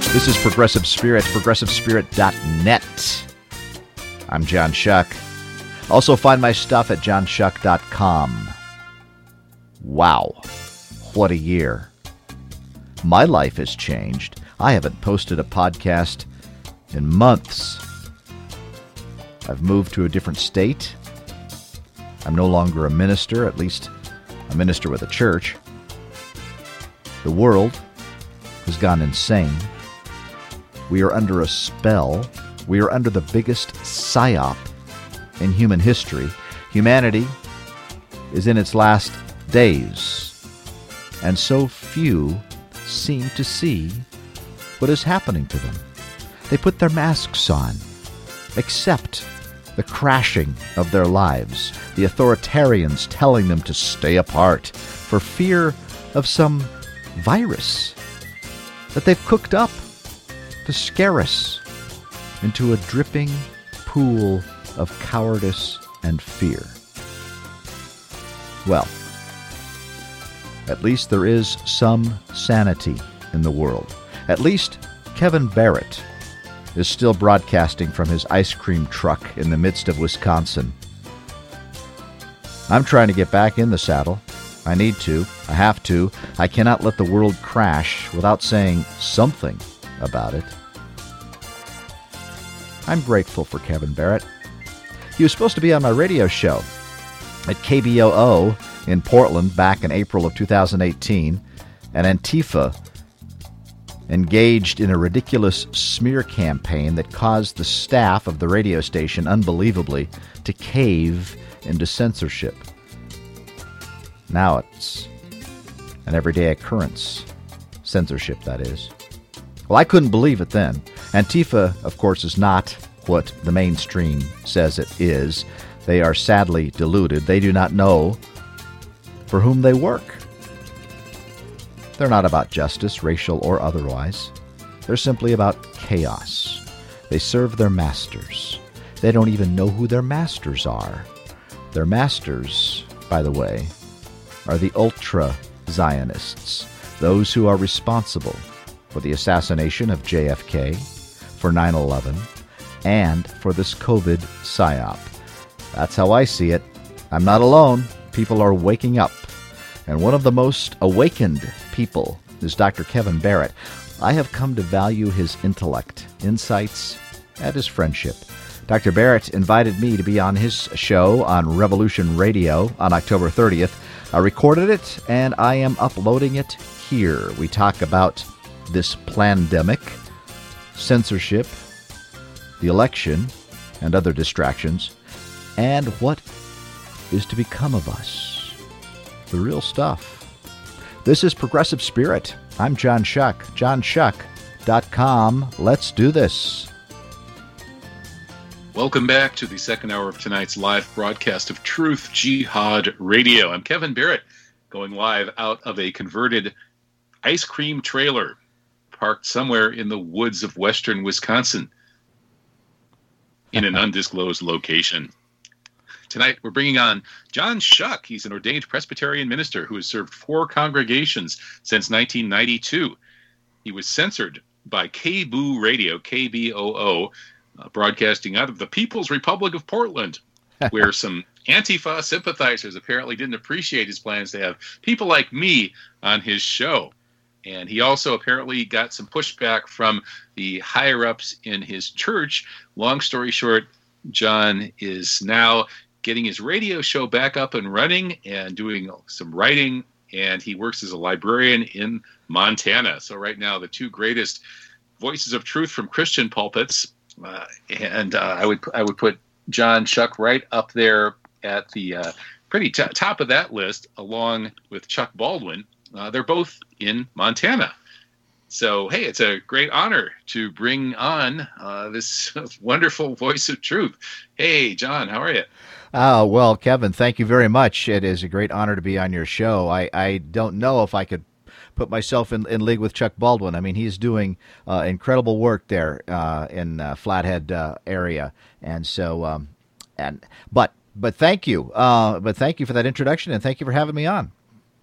This is Progressive Spirit, progressivespirit.net. I'm John Shuck. Also find my stuff at johnshuck.com. Wow, what a year. My life has changed. I haven't posted a podcast in months. I've moved to a different state. I'm no longer a minister, at least a minister with a church. The world has gone insane. We are under a spell. We are under the biggest psyop in human history. Humanity is in its last days, and so few seem to see what is happening to them. They put their masks on, accept the crashing of their lives, the authoritarians telling them to stay apart for fear of some virus that they've cooked up to scare us into a dripping pool of cowardice and fear. Well, at least there is some sanity in the world. At least Kevin Barrett is still broadcasting from his ice cream truck in the midst of Wisconsin. I'm trying to get back in the saddle. I need to. I have to. I cannot let the world crash without saying something about it. I'm grateful for Kevin Barrett. He was supposed to be on my radio show at KBOO in Portland back in April of 2018, and Antifa engaged in a ridiculous smear campaign that caused the staff of the radio station, unbelievably, to cave into censorship. Now it's an everyday occurrence. Censorship, that is. Well, I couldn't believe it then. Antifa, of course, is not what the mainstream says it is. They are sadly deluded. They do not know for whom they work. They're not about justice, racial or otherwise. They're simply about chaos. They serve their masters. They don't even know who their masters are. Their masters, by the way, are the ultra-Zionists, those who are responsible for the assassination of JFK, for 9/11, and for this COVID psyop. That's how I see it. I'm not alone. People are waking up. And one of the most awakened people is Dr. Kevin Barrett. I have come to value his intellect, insights, and his friendship. Dr. Barrett invited me to be on his show on Revolution Radio on October 30th. I recorded it, and I am uploading it here. We talk about this pandemic, censorship, the election, and other distractions, and what is to become of us. The real stuff. This is Progressive Spirit. I'm John Shuck. JohnShuck.com. Let's do this. Welcome back to the second hour of tonight's live broadcast of Truth Jihad Radio. I'm Kevin Barrett, going live out of a converted ice cream trailer parked somewhere in the woods of western Wisconsin in an undisclosed location. Tonight, we're bringing on John Shuck. He's an ordained Presbyterian minister who has served 4 congregations since 1992. He was censored by KBOO Radio, KBOO, broadcasting out of the People's Republic of Portland, where some Antifa sympathizers apparently didn't appreciate his plans to have people like me on his show. And he also apparently got some pushback from the higher-ups in his church. Long story short, John is now getting his radio show back up and running and doing some writing, and he works as a librarian in Montana. So right now, the 2 greatest voices of truth from Christian pulpits, and I would put John Shuck right up there at the pretty top of that list, along with Chuck Baldwin. They're both in Montana. So, hey, it's a great honor to bring on this wonderful voice of truth. Hey, John, how are you? Well, Kevin, thank you very much. It is a great honor to be on your show. I don't know if I could put myself in league with Chuck Baldwin. I mean, he's doing incredible work there in Flathead area. And so, but thank you. But thank you for that introduction, and thank you for having me on.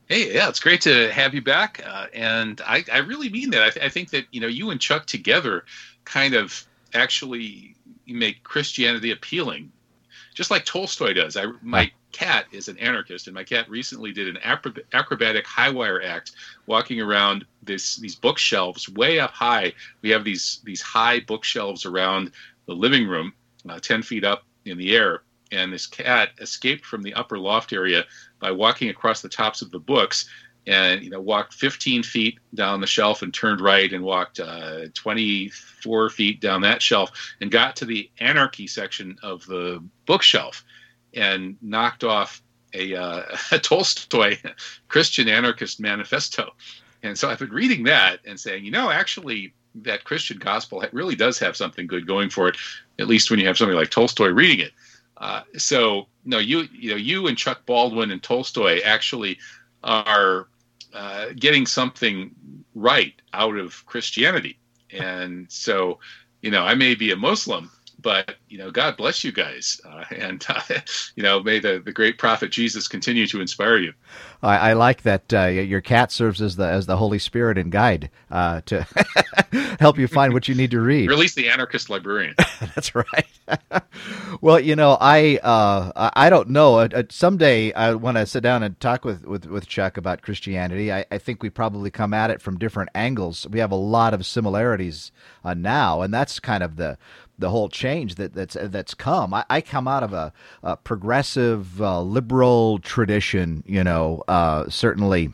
Hey, yeah, it's great to have you back, and I really mean that. I think that you and Chuck together kind of actually make Christianity appealing, just like Tolstoy does. My cat is an anarchist, and my cat recently did an acrobatic high wire act, walking around these bookshelves way up high. We have these high bookshelves around the living room, 10 feet up in the air, and this cat escaped from the upper loft area by walking across the tops of the books, and walked 15 feet down the shelf and turned right and walked 24 feet down that shelf and got to the anarchy section of the bookshelf and knocked off a Tolstoy Christian anarchist manifesto. And so I've been reading that and saying, actually that Christian gospel really does have something good going for it, at least when you have somebody like Tolstoy reading it. So no, you and Chuck Baldwin and Tolstoy actually are getting something right out of Christianity. And so, I may be a Muslim, but God bless you guys, and may the great prophet Jesus continue to inspire you. I like that your cat serves as the Holy Spirit and guide to help you find what you need to read. Or at least the anarchist librarian. That's right. Well, I don't know. Someday I want to sit down and talk with Chuck about Christianity. I think we probably come at it from different angles. We have a lot of similarities now, and that's kind of the whole change that's come. I come out of a progressive liberal tradition, certainly,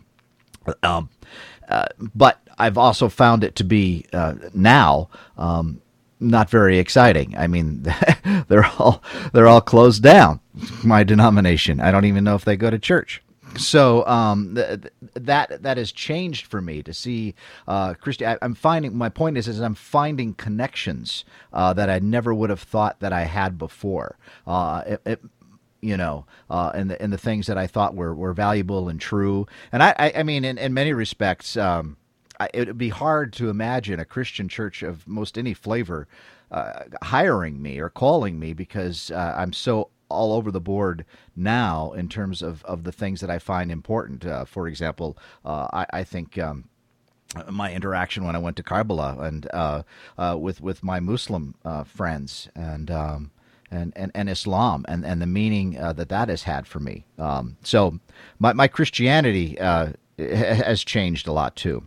but I've also found it to be now not very exciting. I mean, they're all closed down. My denomination. I don't even know if they go to church. So that has changed for me to see Christian. I'm finding, my point is I'm finding connections that I never would have thought that I had before. And the things that I thought were valuable and true. And I mean, in many respects, it would be hard to imagine a Christian church of most any flavor hiring me or calling me, because I'm so all over the board now in terms of the things that I find important. For example, I think my interaction when I went to Karbala and with my Muslim friends and Islam and the meaning that has had for me. So my Christianity has changed a lot too.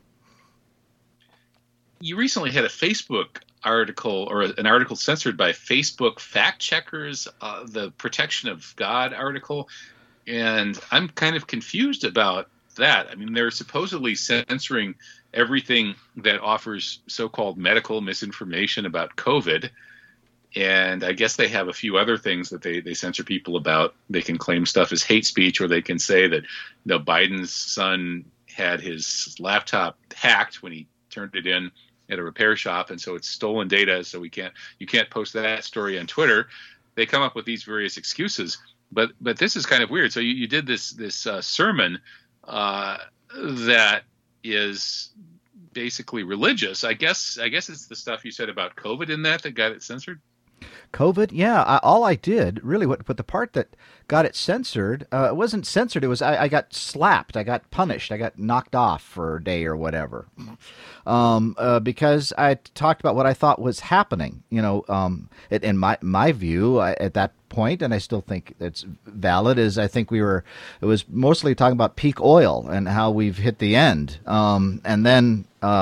You recently had a Facebook article, or an article censored by Facebook fact checkers, the Protection of God article, and I'm kind of confused about that. I mean, they're supposedly censoring everything that offers so-called medical misinformation about COVID, and I guess they have a few other things that they censor people about. They can claim stuff as hate speech, or they can say that Biden's son had his laptop hacked when he turned it in at a repair shop, and so it's stolen data, so you can't post that story on Twitter. They come up with these various excuses, but this is kind of weird. So you did this sermon that is basically religious. I guess it's the stuff you said about COVID in that got it censored. COVID, yeah. All I did really, but the part that got it censored, it wasn't censored. It was I got slapped. I got punished. I got knocked off for a day or whatever, because I talked about what I thought was happening. In my view at that point, and I still think it's valid, is I think it was mostly talking about peak oil and how we've hit the end, and then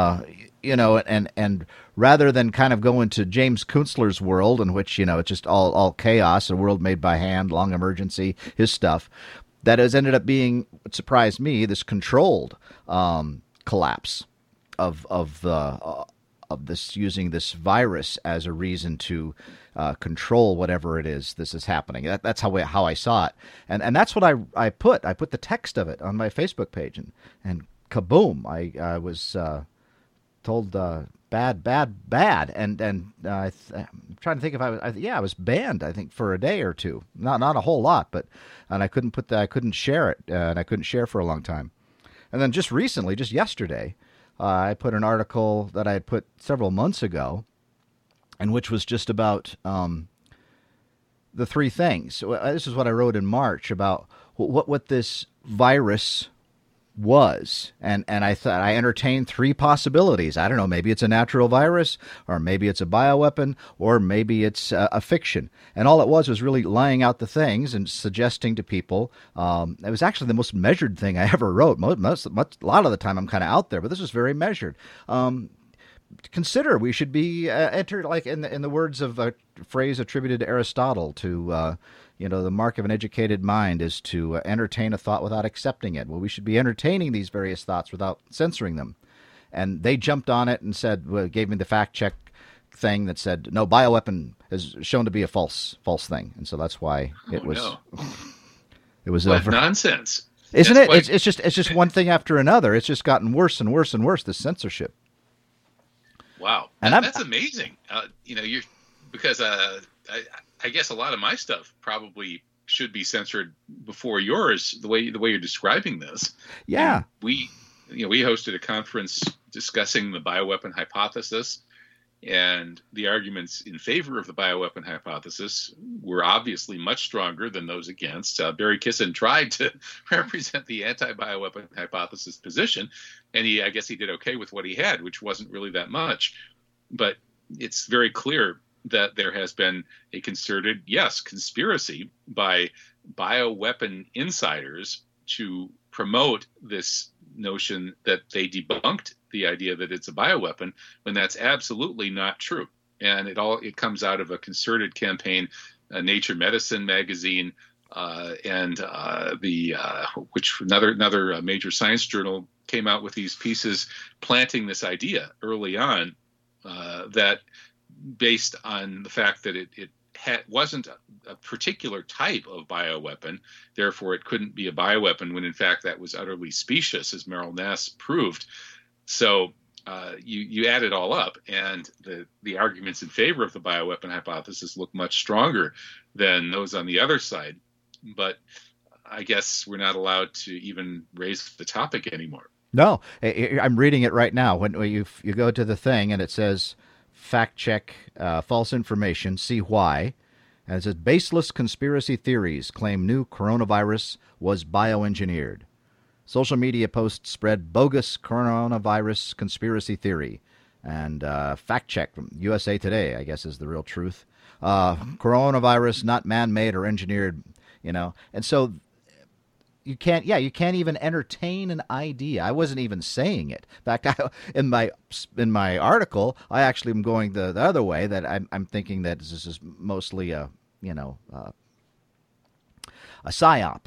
and rather than kind of go into James Kunstler's world, in which, it's just all chaos, a world made by hand, long emergency, his stuff, that has ended up being, what surprised me, this controlled collapse of this, using this virus as a reason to control whatever it is this is happening. That's how I saw it, and that's what I put the text of it on my Facebook page, and kaboom, I was told bad, and I'm trying to think if I was banned, I think, for a day or two, not a whole lot, and I couldn't share it, and I couldn't share for a long time, and then just recently, just yesterday, I put an article that I had put several months ago, and which was just about the three things. This is what I wrote in March about what this virus was. And I thought I entertained three possibilities. I don't know, maybe it's a natural virus, or maybe it's a bioweapon, or maybe it's a fiction. And all it was really laying out the things and suggesting to people. It was actually the most measured thing I ever wrote. A lot of the time I'm kind of out there, but this was very measured. Consider we should be entered, like in the words of a phrase attributed to Aristotle, to the mark of an educated mind is to entertain a thought without accepting it. Well, we should be entertaining these various thoughts without censoring them. And they jumped on it and said, gave me the fact check thing that said, no, bioweapon is shown to be a false thing. And so that's why it was. No. It was what nonsense, isn't it? It's just one thing after another. It's just gotten worse and worse and worse. This censorship. Wow, and that's amazing. You're because I guess a lot of my stuff probably should be censored before yours. The way you're describing this. Yeah, and we hosted a conference discussing the bioweapon hypothesis, and the arguments in favor of the bioweapon hypothesis were obviously much stronger than those against. Barry Kissin tried to represent the anti-bioweapon hypothesis position, and I guess he did okay with what he had, which wasn't really that much. But it's very clear that there has been a concerted, conspiracy by bioweapon insiders to promote this notion that they debunked the idea that it's a bioweapon, when that's absolutely not true. And it comes out of a concerted campaign, Nature Medicine magazine, and which another major science journal came out with these pieces planting this idea early on, that based on the fact that it wasn't a particular type of bioweapon, therefore it couldn't be a bioweapon, when in fact that was utterly specious, as Meryl Nass proved. So you add it all up, and the arguments in favor of the bioweapon hypothesis look much stronger than those on the other side. But I guess we're not allowed to even raise the topic anymore. No, I'm reading it right now. When you go to the thing and it says, fact check false information, see why. And it says, baseless conspiracy theories claim new coronavirus was bioengineered. Social media posts spread bogus coronavirus conspiracy theory. And fact check from USA Today, I guess, is the real truth. Coronavirus not man-made or engineered, And so you can't even entertain an idea. I wasn't even saying it. In fact, in my article, I actually am going the other way, that I'm thinking that this is mostly a psyop.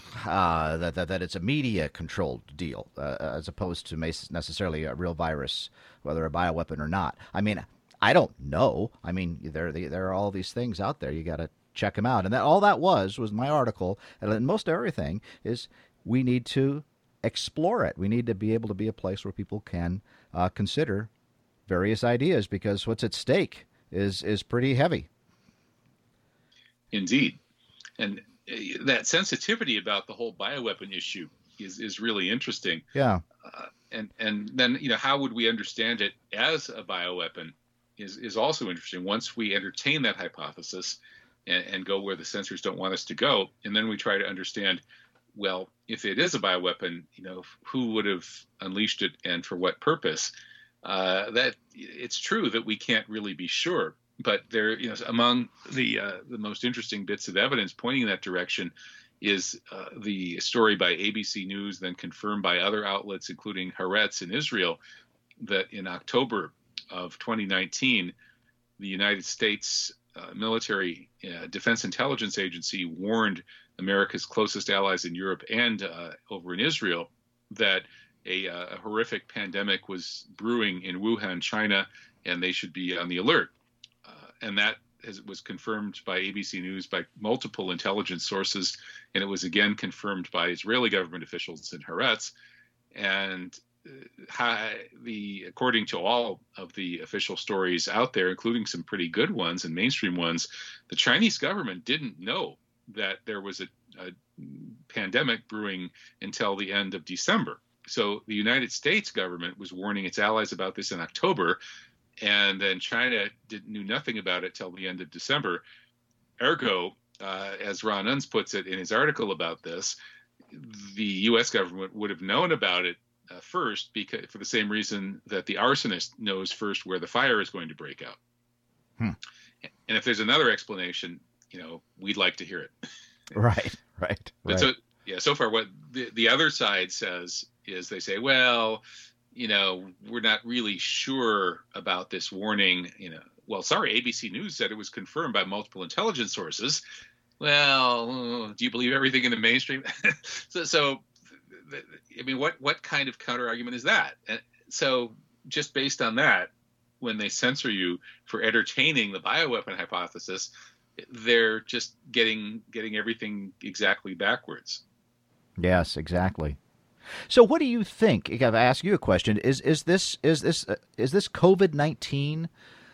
That it's a media-controlled deal, as opposed to necessarily a real virus, whether a bioweapon or not. I mean, I don't know. I mean, there are all these things out there. You got to check them out. And all that was my article. And most everything is, we need to explore it. We need to be able to be a place where people can consider various ideas, because what's at stake is pretty heavy. Indeed. And that sensitivity about the whole bioweapon issue is really interesting. Yeah. And then, how would we understand it as a bioweapon is also interesting. Once we entertain that hypothesis and go where the censors don't want us to go, and then we try to understand, well, if it is a bioweapon, who would have unleashed it and for what purpose? That it's true that we can't really be sure. But there, among the most interesting bits of evidence pointing in that direction is the story by ABC News, then confirmed by other outlets, including Haaretz in Israel, that in October of 2019, the United States military defense intelligence agency warned America's closest allies in Europe and over in Israel that a horrific pandemic was brewing in Wuhan, China, and they should be on the alert. And that was confirmed by ABC News, by multiple intelligence sources, and it was again confirmed by Israeli government officials in Haaretz. And according to all of the official stories out there, including some pretty good ones and mainstream ones, the Chinese government didn't know that there was a pandemic brewing until the end of December. So the United States government was warning its allies about this in October, and then China knew nothing about it till the end of December. Ergo, as Ron Unz puts it in his article about this, the U.S. government would have known about it first, because for the same reason that the arsonist knows first where the fire is going to break out. And if there's another explanation, we'd like to hear it. Right. But so far what the other side says is they say, well, we're not really sure about this warning. Well, sorry, ABC News said it was confirmed by multiple intelligence sources. Well, do you believe everything in the mainstream? What kind of counter argument is that? And so just based on that, when they censor you for entertaining the bioweapon hypothesis, they're just getting everything exactly backwards. Yes, exactly. So, what do you think? I've asked you a question. Is this COVID-19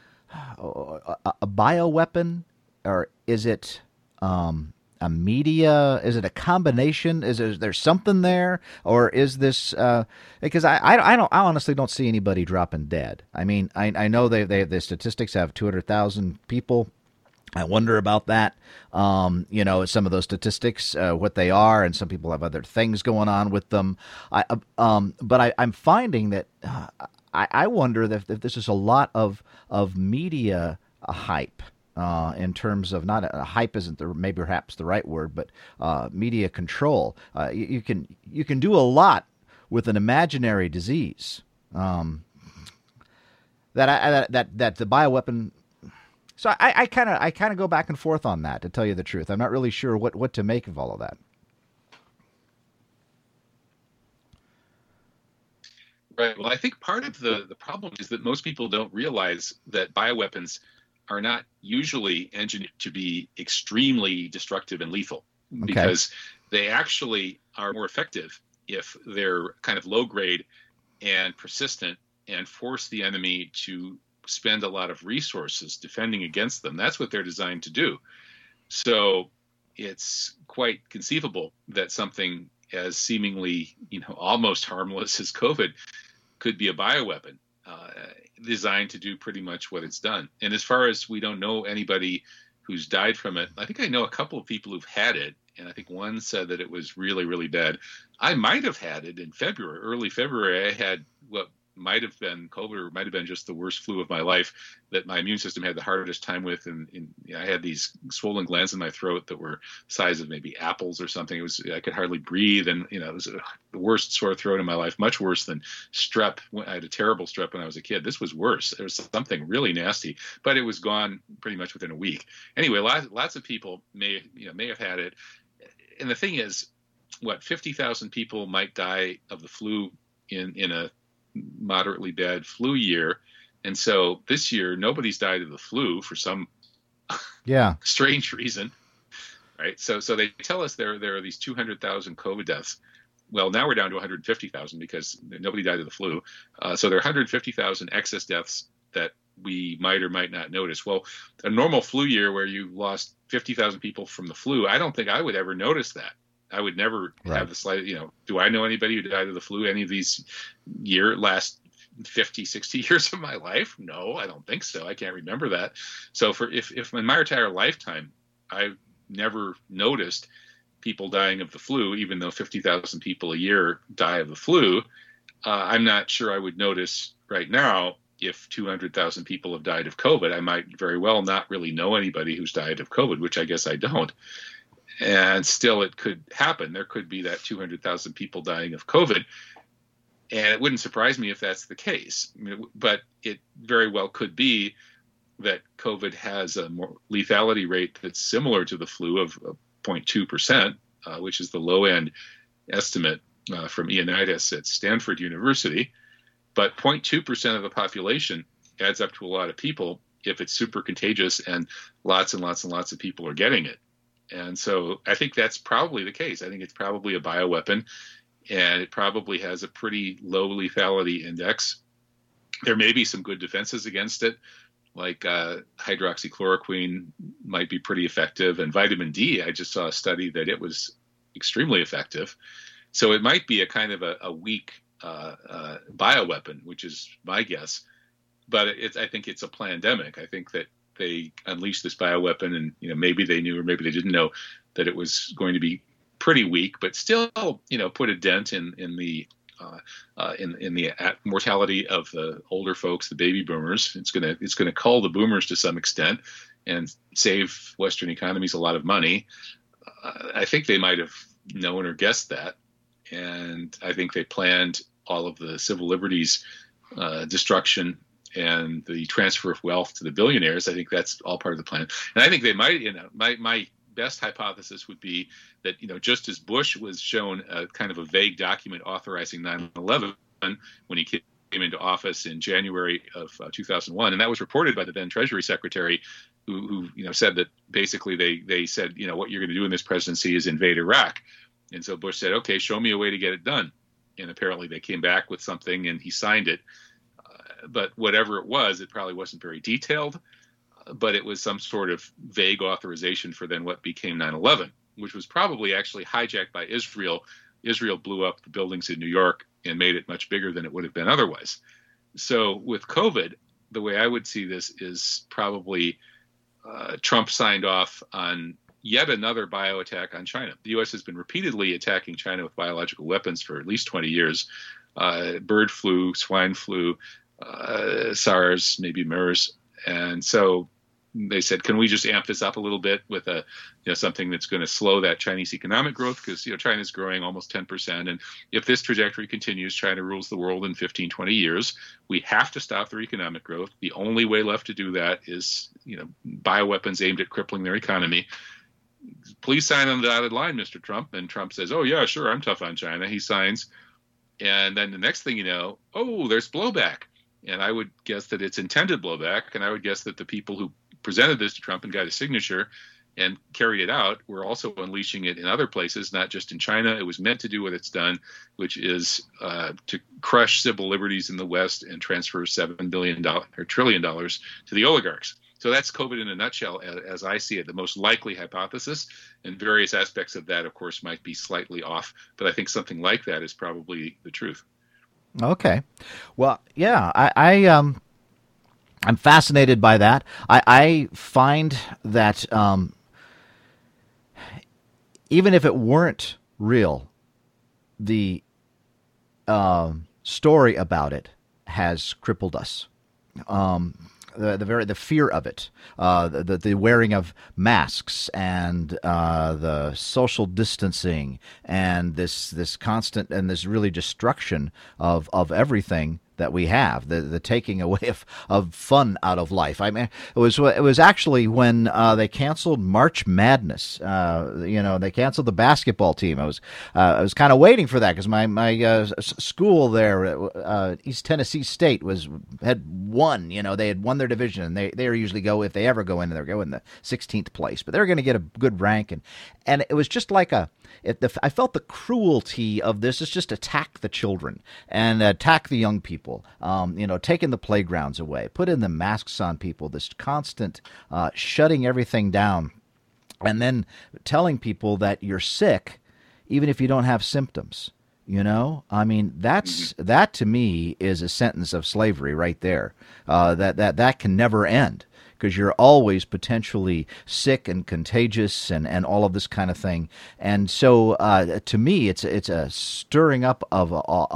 a bioweapon, or is it a media? Is it a combination? Is there something there, or is this? Because I honestly don't see anybody dropping dead. I mean, I know the statistics have 200,000 people. I wonder about that. Some of those statistics, what they are, and some people have other things going on with them. But I'm finding that I wonder if this is a lot of media hype. In terms of not hype isn't maybe perhaps the right word, but media control. You can do a lot with an imaginary disease. That the bioweapon. So I kind of go back and forth on that, to tell you the truth. I'm not really sure what to make of all of that. Right. Well, I think part of the problem is that most people don't realize that bioweapons are not usually engineered to be extremely destructive and lethal, because they actually are more effective if they're kind of low grade and persistent and force the enemy to spend a lot of resources defending against them. That's what they're designed to do. So it's quite conceivable that something as seemingly, almost harmless as COVID could be a bioweapon. Designed to do pretty much what it's done. And as far as we don't know anybody who's died from it, I think I know a couple of people who've had it, and I think one said that it was really, really bad. I might have had it in early February. I had what might have been COVID, or might have been just the worst flu of my life that my immune system had the hardest time with. And I had these swollen glands in my throat that were the size of maybe apples or something. I could hardly breathe. And, it was the worst sore throat in my life, much worse than strep. I had a terrible strep when I was a kid. This was worse. There was something really nasty, but it was gone pretty much within a week. Anyway, lots of people may have had it. And the thing is, 50,000 people might die of the flu in a moderately bad flu year. And so this year, nobody's died of the flu for some strange reason, right? So they tell us there are these 200,000 COVID deaths. Well, now we're down to 150,000 because nobody died of the flu. So there are 150,000 excess deaths that we might or might not notice. Well, a normal flu year where you lost 50,000 people from the flu, I don't think I would ever notice that. I would never have the slight, do I know anybody who died of the flu any of these last 50, 60 years of my life? No, I don't think so. I can't remember that. So if in my entire lifetime, I've never noticed people dying of the flu, even though 50,000 people a year die of the flu, I'm not sure I would notice right now if 200,000 people have died of COVID. I might very well not really know anybody who's died of COVID, which I guess I don't. And still, it could happen. There could be that 200,000 people dying of COVID. And it wouldn't surprise me if that's the case. But it very well could be that COVID has a more lethality rate that's similar to the flu of 0.2%, which is the low-end estimate from Ioannidis at Stanford University. But 0.2% of the population adds up to a lot of people if it's super contagious and lots and lots and lots of people are getting it. And so I think that's probably the case. I think it's probably a bioweapon, and it probably has a pretty low lethality index. There may be some good defenses against it, like hydroxychloroquine might be pretty effective, and vitamin D, I just saw a study that it was extremely effective. So it might be a kind of a weak bioweapon, which is my guess. But I think it's a plandemic. I think that they unleashed this bioweapon, and maybe they knew or maybe they didn't know that it was going to be pretty weak, but still, put a dent in the mortality of the older folks, the baby boomers. It's gonna cull the boomers to some extent and save Western economies a lot of money. I think they might have known or guessed that, and I think they planned all of the civil liberties destruction and the transfer of wealth to the billionaires. I think that's all part of the plan, and I think they might. My best hypothesis would be that, just as Bush was shown a kind of a vague document authorizing 9/11 when he came into office in January of 2001, and that was reported by the then Treasury Secretary, who said that basically they said, what you're going to do in this presidency is invade Iraq. And so Bush said, okay, show me a way to get it done. And apparently they came back with something and he signed it. But whatever it was, it probably wasn't very detailed, but it was some sort of vague authorization for then what became 9/11, which was probably actually hijacked by Israel. Israel blew up the buildings in New York and made it much bigger than it would have been otherwise. So with COVID, the way I would see this is probably Trump signed off on yet another bio attack on China. The U.S. has been repeatedly attacking China with biological weapons for at least 20 years. Bird flu, swine flu, SARS, maybe MERS. And so they said, can we just amp this up a little bit with something that's going to slow that Chinese economic growth? Because China's growing almost 10%. And if this trajectory continues, China rules the world in 15, 20 years. We have to stop their economic growth. The only way left to do that is, bioweapons aimed at crippling their economy. Please sign on the dotted line, Mr. Trump. And Trump says, oh, yeah, sure, I'm tough on China. He signs. And then the next thing you know, there's blowback. And I would guess that it's intended blowback. And I would guess that the people who presented this to Trump and got his signature and carried it out were also unleashing it in other places, not just in China. It was meant to do what it's done, which is to crush civil liberties in the West and transfer $7 billion or $1 trillion to the oligarchs. So that's COVID in a nutshell, as I see it, the most likely hypothesis. And various aspects of that, of course, might be slightly off. But I think something like that is probably the truth. Okay. Well, yeah, I'm fascinated by that. I find that even if it weren't real, the story about it has crippled us. The fear of it, the wearing of masks, and the social distancing, and this constant and this really destruction of everything that we have, the taking away of fun out of life. I mean, it was actually when they canceled March Madness. They canceled the basketball team. I was kind of waiting for that because my school there, East Tennessee State, had won. They had won their division, and they usually go, if they ever go in, they're going the 16th place, but they're going to get a good rank, and it was just like I felt the cruelty of this is just attack the children and attack the young people. Taking the playgrounds away, putting the masks on people, this constant shutting everything down, and then telling people that you're sick even if you don't have symptoms. I mean, that to me is a sentence of slavery right there. That can never end, because you're always potentially sick and contagious and all of this kind of thing. And so to me, it's a stirring up of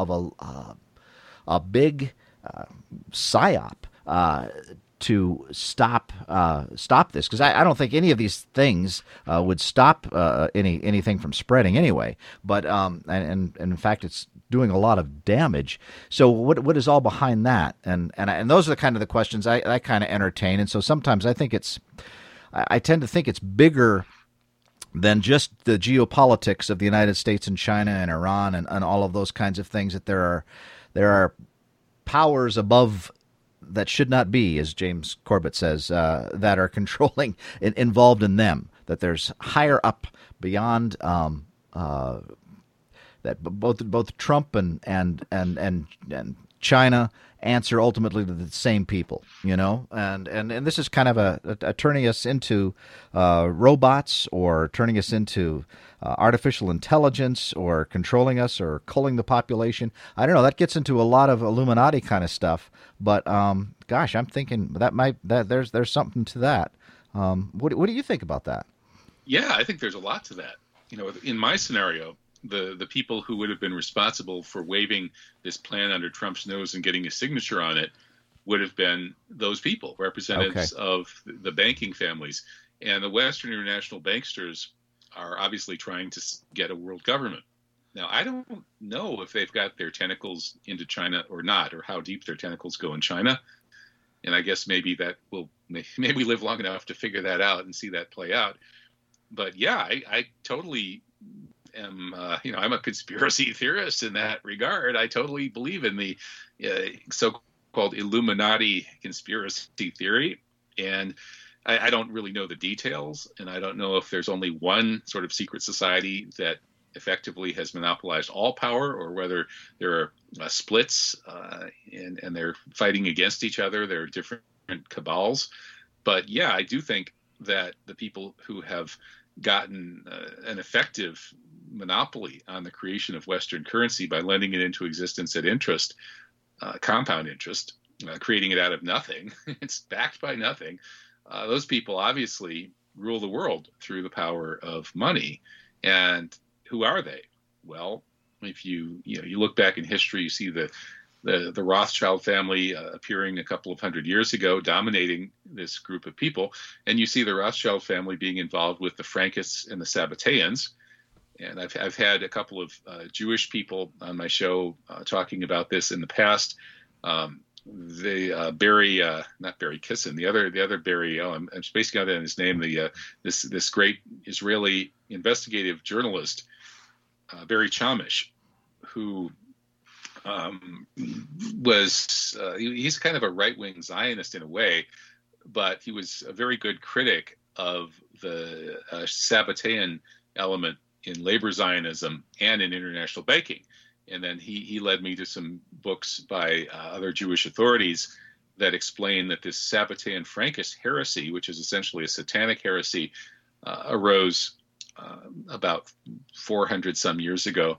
a big psyop to stop this, because I don't think any of these things would stop anything from spreading anyway. But and in fact, it's doing a lot of damage. So what is all behind that? And those are the questions I kind of entertain. And so sometimes I tend to think it's bigger than just the geopolitics of the United States and China and Iran and all of those kinds of things. That there are powers above that should not be, as James Corbett says, that are controlling, involved in them. That there's higher up beyond that both Trump and China answer ultimately to the same people, and this is kind of a turning us into robots, or turning us into artificial intelligence, or controlling us, or culling the population. I don't know. That gets into a lot of Illuminati kind of stuff. But gosh, I'm thinking there's something to that. What do you think about that? Yeah, I think there's a lot to that. in my scenario, the people who would have been responsible for waving this plan under Trump's nose and getting a signature on it would have been those people, representatives of the banking families. And the Western international banksters are obviously trying to get a world government. Now, I don't know if they've got their tentacles into China or not, or how deep their tentacles go in China. And I guess maybe we live long enough to figure that out and see that play out. But yeah, I totally am, I'm a conspiracy theorist in that regard. I totally believe in the so-called Illuminati conspiracy theory. And I don't really know the details, and I don't know if there's only one sort of secret society that effectively has monopolized all power, or whether there are splits and they're fighting against each other. There are different cabals. But yeah, I do think that the people who have gotten an effective monopoly on the creation of Western currency by lending it into existence at interest, compound interest, creating it out of nothing, it's backed by nothing. Those people obviously rule the world through the power of money. And who are they? Well, if you look back in history, you see the Rothschild family appearing a couple of hundred years ago, dominating this group of people. And you see the Rothschild family being involved with the Frankists and the Sabbateans. And I've had a couple of Jewish people on my show talking about this in the past. Not Barry Kissin, the other Barry. I'm spacing out on his name. This great Israeli investigative journalist, Barry Chamish, who he's kind of a right-wing Zionist in a way, but he was a very good critic of the Sabbatean element in labor Zionism and in international banking. And then he led me to some books by other Jewish authorities that explain that this Sabbatean Frankist heresy, which is essentially a satanic heresy, arose about 400 some years ago.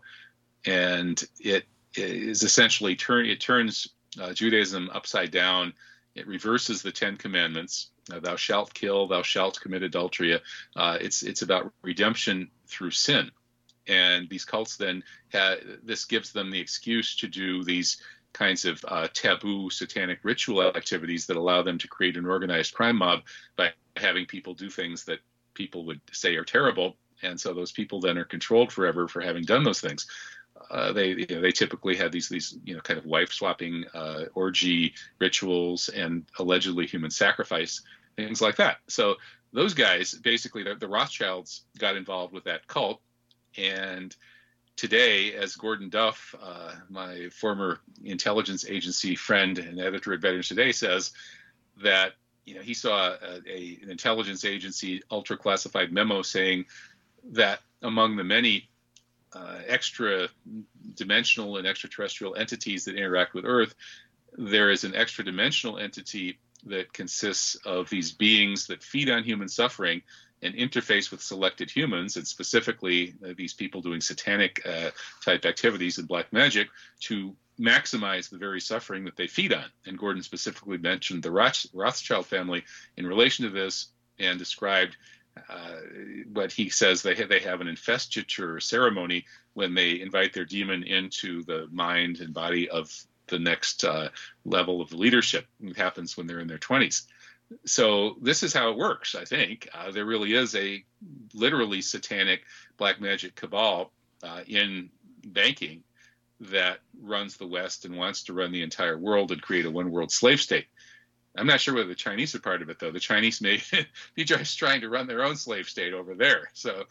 And it is essentially turns Judaism upside down. It reverses the Ten Commandments. Thou shalt kill, thou shalt commit adultery. It's about redemption through sin. And these cults then, this gives them the excuse to do these kinds of taboo satanic ritual activities that allow them to create an organized crime mob by having people do things that people would say are terrible. And so those people then are controlled forever for having done those things. They typically have these kind of wife swapping orgy rituals and allegedly human sacrifice, things like that. So those guys, basically the Rothschilds, got involved with that cult. And today, as Gordon Duff, my former intelligence agency friend and editor at Veterans Today, says, that he saw an intelligence agency ultra classified memo saying that among the many extra dimensional and extraterrestrial entities that interact with Earth, there is an extra dimensional entity that consists of these beings that feed on human suffering and interface with selected humans, and specifically these people doing satanic type activities in black magic to maximize the very suffering that they feed on. And Gordon specifically mentioned the Rothschild family in relation to this and described what he says they have an investiture ceremony when they invite their demon into the mind and body of the next level of the leadership. It happens when they're in their 20s. So this is how it works, I think. There really is a literally satanic black magic cabal in banking that runs the West and wants to run the entire world and create a one world slave state. I'm not sure whether the Chinese are part of it, though. The Chinese may be just trying to run their own slave state over there. So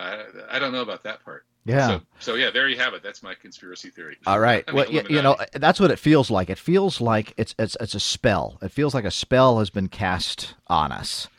I don't know about that part. Yeah. So yeah, there you have it. That's my conspiracy theory. All right. Well, that's what it feels like. It feels like it's a spell. It feels like a spell has been cast on us.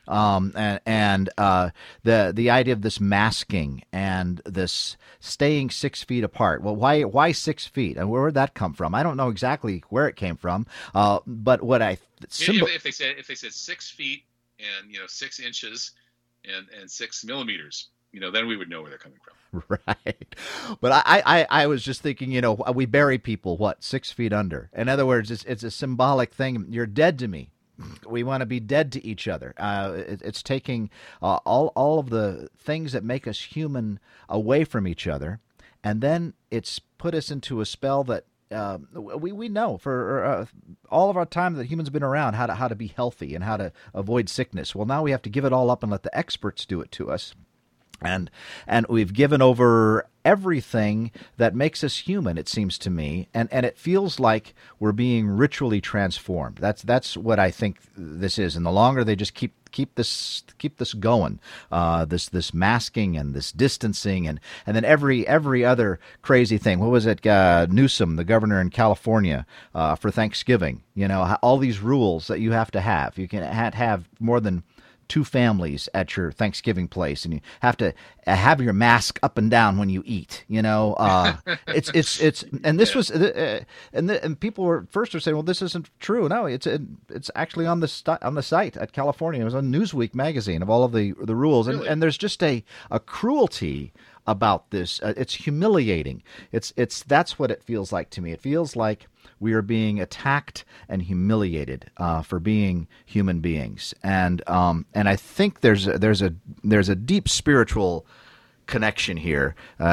And the idea of this masking and this staying 6 feet apart. Well, why 6 feet? And where would that come from? I don't know exactly where it came from. But what if they said 6 feet and 6 inches and 6 millimeters, then we would know where they're coming from. Right. But I was just thinking, we bury people, 6 feet under? In other words, it's a symbolic thing. You're dead to me. We want to be dead to each other. It's taking all of the things that make us human away from each other, and then it's put us into a spell that we know for all of our time that humans have been around how to be healthy and how to avoid sickness. Well, now we have to give it all up and let the experts do it to us. And we've given over everything that makes us human, it seems to me, and it feels like we're being ritually transformed. That's what I think this is. And the longer they just keep this going, this masking and this distancing, and then every other crazy thing. What was it? Newsom, the governor in California, for Thanksgiving. All these rules that you have to have. You can have more than 2 families at your Thanksgiving place, and you have to have your mask up and down when you eat. It's and this was and people were saying, well, this isn't true. No, it's actually on the site at California. It was on Newsweek magazine of all of the rules, Really? and there's just a cruelty about this. It's humiliating. That's what it feels like to me. It feels like we are being attacked and humiliated for being human beings, and I think there's a deep spiritual connection here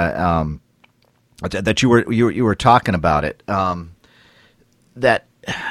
that you were talking about it. That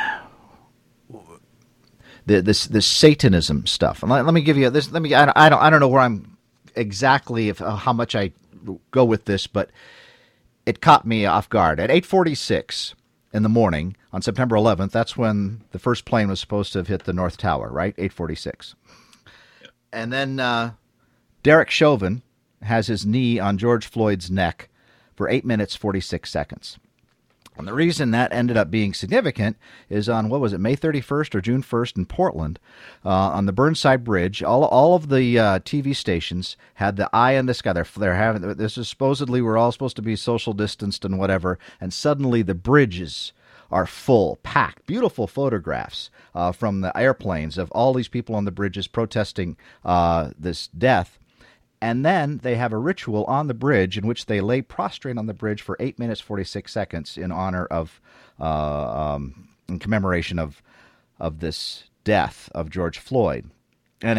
this Satanism stuff. And let me give you this. I don't know where I'm exactly how much I go with this, but it caught me off guard at 8:46 in the morning on September 11th. That's when the first plane was supposed to have hit the North Tower, right? 8:46. Yeah. And then Derek Chauvin has his knee on George Floyd's neck for 8 minutes, 46 seconds. And the reason that ended up being significant is on, what was it, May 31st or June 1st in Portland, on the Burnside Bridge. All of the TV stations had the eye in the sky. They're having this is supposedly we're all supposed to be social distanced and whatever, and suddenly the bridges are full, packed. Beautiful photographs from the airplanes of all these people on the bridges protesting this death. And then they have a ritual on the bridge in which they lay prostrate on the bridge for 8 minutes, 46 seconds in honor of, in commemoration of this death of George Floyd. And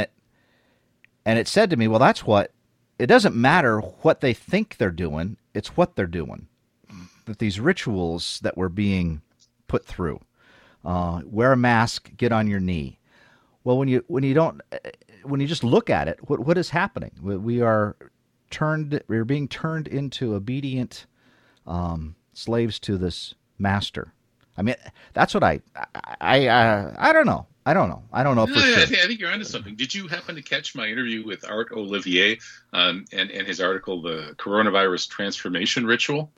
it said to me, well, it doesn't matter what they think they're doing, it's what they're doing. That these rituals that we're being put through, wear a mask, get on your knee. Well, when you just look at it, what is happening? We're being turned into obedient slaves to this master. I mean, that's what I don't know. I don't know for sure. I think you're onto something. Did you happen to catch my interview with Art Olivier and his article, The Coronavirus Transformation Ritual?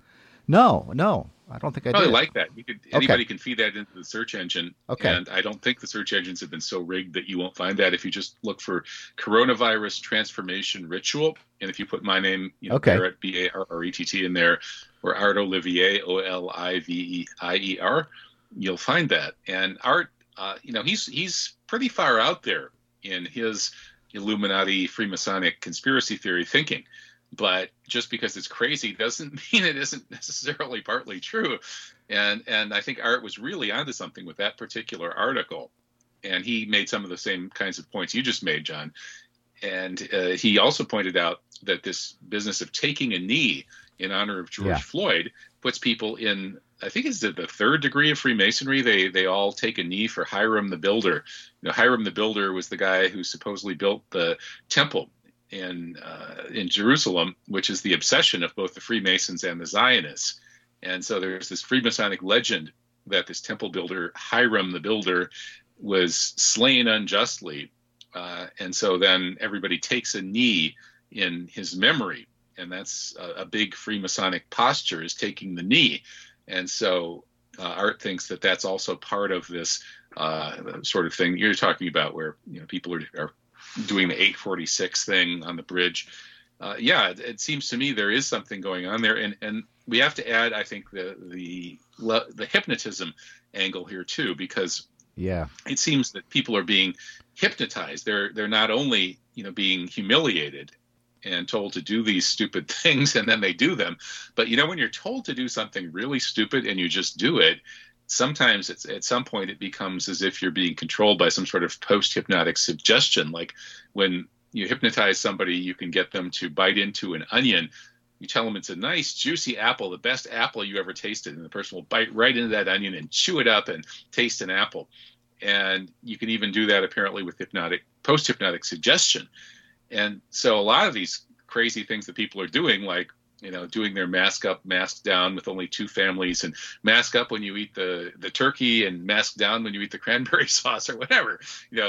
No. I don't think I probably did. Like that. Anybody can feed that into the search engine. Okay. And I don't think the search engines have been so rigged that you won't find that if you just look for Coronavirus Transformation Ritual. And if you put my name, Barrett, Barrett in there, or Art Olivier, Oliveier, you'll find that. And Art, he's pretty far out there in his Illuminati Freemasonic conspiracy theory thinking. But just because it's crazy doesn't mean it isn't necessarily partly true. And I think Art was really onto something with that particular article. And he made some of the same kinds of points you just made, John. And he also pointed out that this business of taking a knee in honor of George Floyd puts people in, I think it's the 3rd degree of Freemasonry. They all take a knee for Hiram the Builder. Hiram the Builder was the guy who supposedly built the temple in Jerusalem, which is the obsession of both the Freemasons and the Zionists. And so there's this Freemasonic legend that this temple builder, Hiram the Builder, was slain unjustly. And so then everybody takes a knee in his memory. And that's a big Freemasonic posture, is taking the knee. And so Art thinks that that's also part of this sort of thing you're talking about, where people are doing the 8:46 thing on the bridge. It seems to me there is something going on there, and we have to add, I think, the hypnotism angle here too, because it seems that people are being hypnotized. They're not only being humiliated and told to do these stupid things, and then they do them, but when you're told to do something really stupid and you just do it, sometimes at some point it becomes as if you're being controlled by some sort of post-hypnotic suggestion. Like when you hypnotize somebody, you can get them to bite into an onion. You tell them it's a nice, juicy apple, the best apple you ever tasted, and the person will bite right into that onion and chew it up and taste an apple. And you can even do that apparently with post-hypnotic suggestion. And so a lot of these crazy things that people are doing, like, doing their mask up, mask down with only 2 families, and mask up when you eat the turkey and mask down when you eat the cranberry sauce or whatever.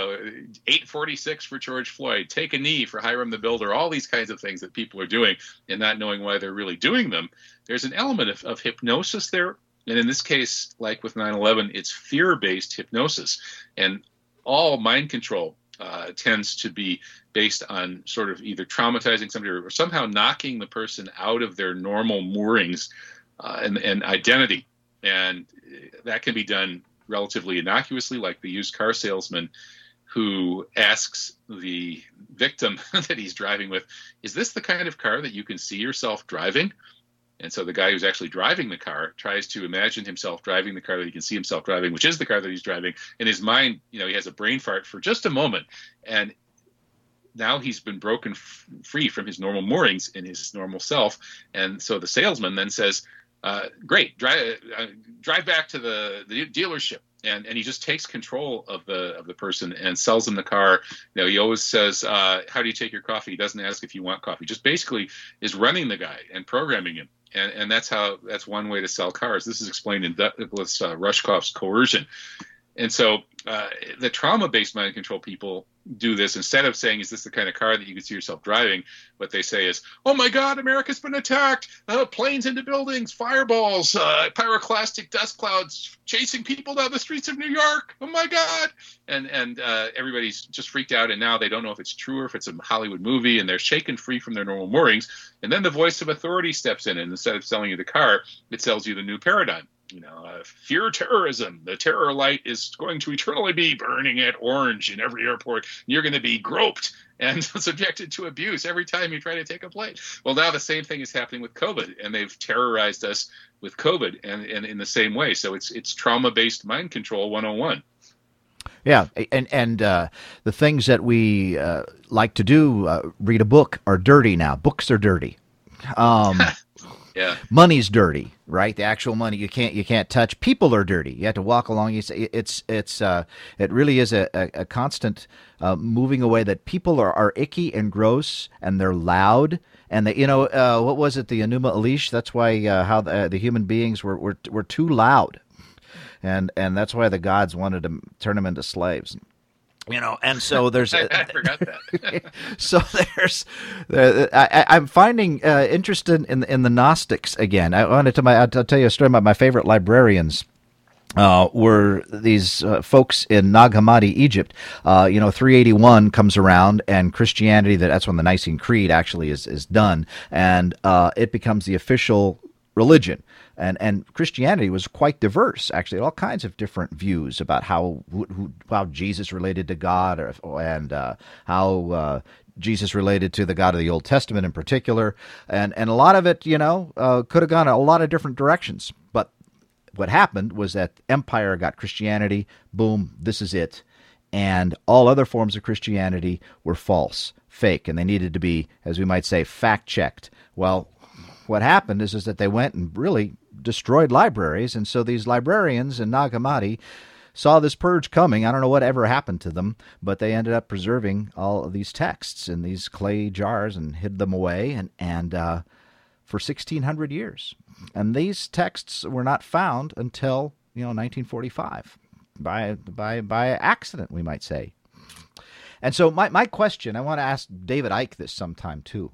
846 for George Floyd, take a knee for Hiram the Builder, all these kinds of things that people are doing and not knowing why they're really doing them. There's an element of hypnosis there. And in this case, like with 9/11, it's fear-based hypnosis. And all mind control tends to be based on sort of either traumatizing somebody or somehow knocking the person out of their normal moorings and identity. And that can be done relatively innocuously, like the used car salesman who asks the victim that he's driving with, is this the kind of car that you can see yourself driving? And so the guy who's actually driving the car tries to imagine himself driving the car that he can see himself driving, which is the car that he's driving. In his mind, he has a brain fart for just a moment. And now he's been broken free from his normal moorings in his normal self. And so the salesman then says, great, drive back to the dealership. And he just takes control of the person and sells him the car. He always says, how do you take your coffee? He doesn't ask if you want coffee, just basically is running the guy and programming him. And that's one way to sell cars. This is explained in Douglas Rushkoff's Coercion. And so the trauma-based mind control people do this. Instead of saying, is this the kind of car that you can see yourself driving? What they say is, oh my God, America's been attacked. Planes into buildings, fireballs, pyroclastic dust clouds chasing people down the streets of New York. Oh my God. And everybody's just freaked out. And now they don't know if it's true or if it's a Hollywood movie, and they're shaken free from their normal moorings. And then the voice of authority steps in, and instead of selling you the car, it sells you the new paradigm. Fear terrorism. The terror light is going to eternally be burning at orange in every airport. You're going to be groped and subjected to abuse every time you try to take a plane. Well, now the same thing is happening with COVID, and they've terrorized us with COVID and in the same way. So it's trauma-based mind control 101. Yeah, and the things that we like to do, read a book, are dirty now. Books are dirty. Yeah. Money's dirty, right? The actual money you can't touch. People are dirty. You have to walk along. You say it really is a constant moving away. That people are icky and gross, and they're loud, and they what was it, the Enuma Elish? That's why how the human beings were too loud, and that's why the gods wanted to turn them into slaves. And so there's. I forgot that. So there's. I'm finding interest in the Gnostics again. I'll tell you a story about my favorite librarians. Were these folks in Nag Hammadi, Egypt. 381 comes around, and Christianity, that's when the Nicene Creed actually is done, and it becomes the official religion. And Christianity was quite diverse, actually, all kinds of different views about how Jesus related to God, and how Jesus related to the God of the Old Testament in particular. And a lot of it, could have gone a lot of different directions. But what happened was that empire got Christianity, boom, this is it. And all other forms of Christianity were false, fake, and they needed to be, as we might say, fact-checked. Well, what happened is that they went and really destroyed libraries, and so these librarians in Nag Hammadi saw this purge coming. I don't know what ever happened to them, but they ended up preserving all of these texts in these clay jars and hid them away, and for 1,600 years. And these texts were not found until 1945, by accident, we might say. And so my question, I want to ask David Icke this sometime too.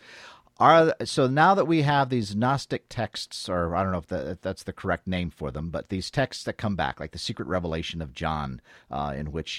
So now that we have these Gnostic texts, or I don't know if that's the correct name for them, but these texts that come back, like the Secret Revelation of John, in which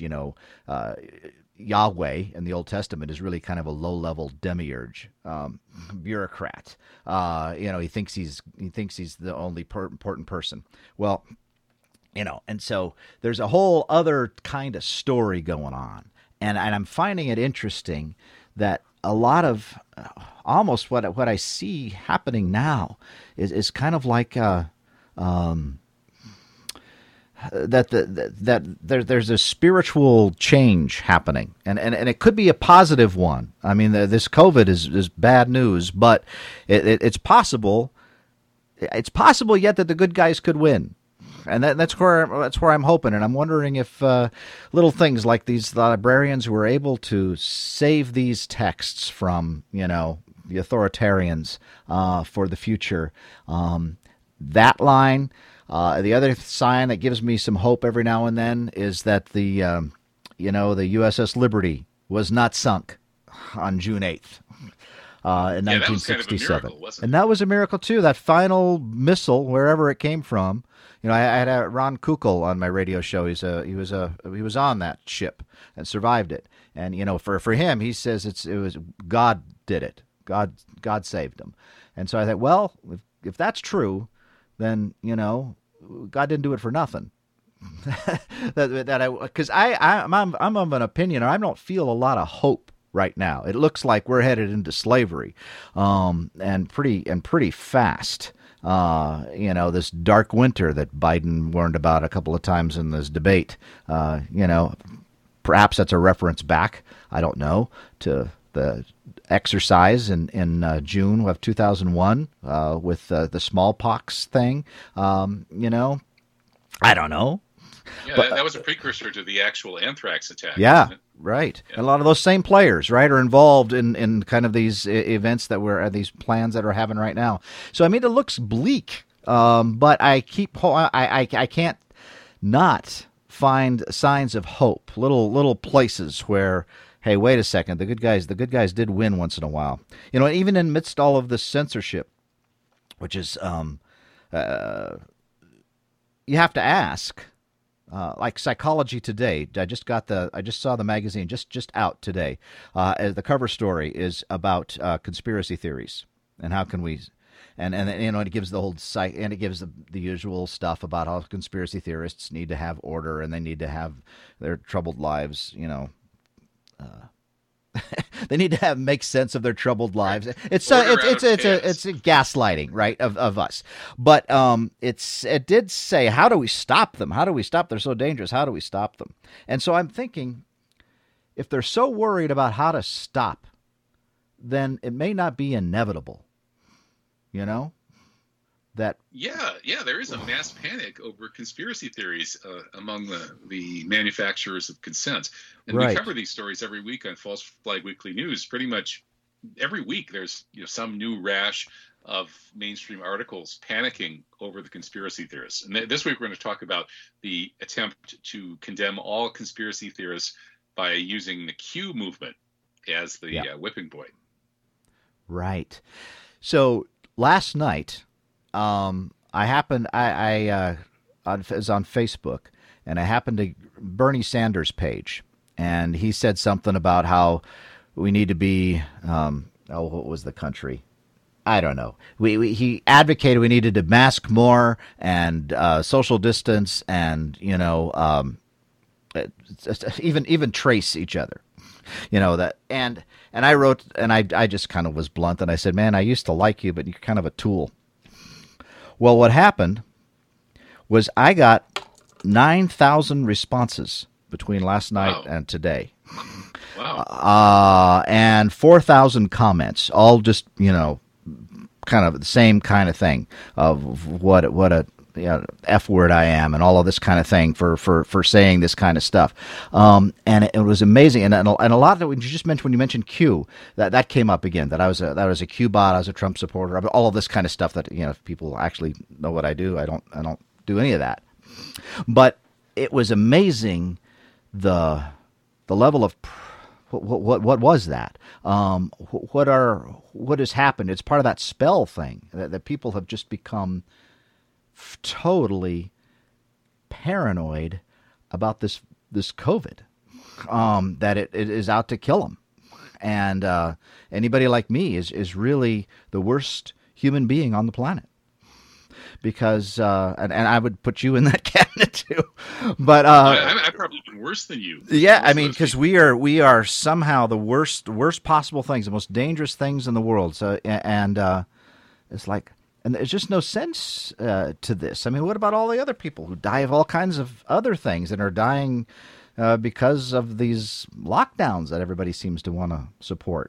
Yahweh in the Old Testament is really kind of a low-level demiurge, bureaucrat. He thinks he's the only important person. Well, and so there's a whole other kind of story going on, and I'm finding it interesting that a lot of almost what I see happening now is kind of like there's a spiritual change happening, and it could be a positive one. I mean, this COVID is bad news, but it's possible. It's possible yet that the good guys could win, and that's where I'm hoping. And I'm wondering if little things like these librarians who were able to save these texts from the authoritarians for the future. That line. The other sign that gives me some hope every now and then is that the USS Liberty was not sunk on June 8th in 1967. That was kind of a miracle, wasn't it? And that was a miracle too. That final missile, wherever it came from. I had Ron Kukl on my radio show. He was on that ship and survived it. And for him, he says it was God did it. God saved him. And so I thought, well, if that's true, then God didn't do it for nothing. Because I'm of an opinion, or I don't feel a lot of hope right now. It looks like we're headed into slavery, and pretty fast. This dark winter that Biden warned about a couple of times in this debate. Perhaps that's a reference back, I don't know, to the exercise in June of 2001 with the smallpox thing. I don't know. Yeah, but that was a precursor to the actual anthrax attack. Yeah, right. Yeah. A lot of those same players, right, are involved in kind of these events these plans that are happening right now. So I mean, it looks bleak, but I can't not find signs of hope, little places where, hey, wait a second, the good guys did win once in a while. Even amidst all of this censorship, which is you have to ask, like Psychology Today. I just saw the magazine just out today. The cover story is about conspiracy theories and how can we. And it gives the whole and it gives the usual stuff about how conspiracy theorists need to have order and they need to have their troubled lives, they need to make sense of their troubled lives. It's a gaslighting, right, of us. But it did say, how do we stop them? How do we stop? They're so dangerous. How do we stop them? And so I'm thinking, if they're so worried about how to stop, then it may not be inevitable. That there is a mass panic over conspiracy theories among the manufacturers of consent, and right. We cover these stories every week on False Flag Weekly News. Pretty much every week, there's some new rash of mainstream articles panicking over the conspiracy theorists. And this week, we're going to talk about the attempt to condemn all conspiracy theorists by using the Q movement as the whipping boy. Right. So last night. I was on Facebook, and I happened to Bernie Sanders' page, and he said something about how we need to be, what was the country? I don't know. He advocated we needed to mask more and social distance and, even trace each other. That and I wrote, and I just kind of was blunt, and I said, man, I used to like you, but you're kind of a tool. Well, what happened was I got 9,000 responses between last night and today. Wow. And 4,000 comments, all just, kind of the same kind of thing of what a F word I am and all of this kind of thing for saying this kind of stuff. And it was amazing. And a lot of it, when you just mentioned, when you mentioned Q, that came up again, that I was a Q bot, I was a Trump supporter, all of this kind of stuff that, if people actually know what I do, I don't do any of that. But it was amazing the level of what was that? What has happened? It's part of that spell thing that people have just become totally paranoid about this COVID, that it is out to kill them. And anybody like me is really the worst human being on the planet. Because and I would put you in that cabinet too, but I've probably been worse than you. Yeah, I mean, because we are somehow the worst possible things, the most dangerous things in the world. So and it's like, And there's just no sense to this. I mean, what about all the other people who die of all kinds of other things and are dying because of these lockdowns that everybody seems to want to support?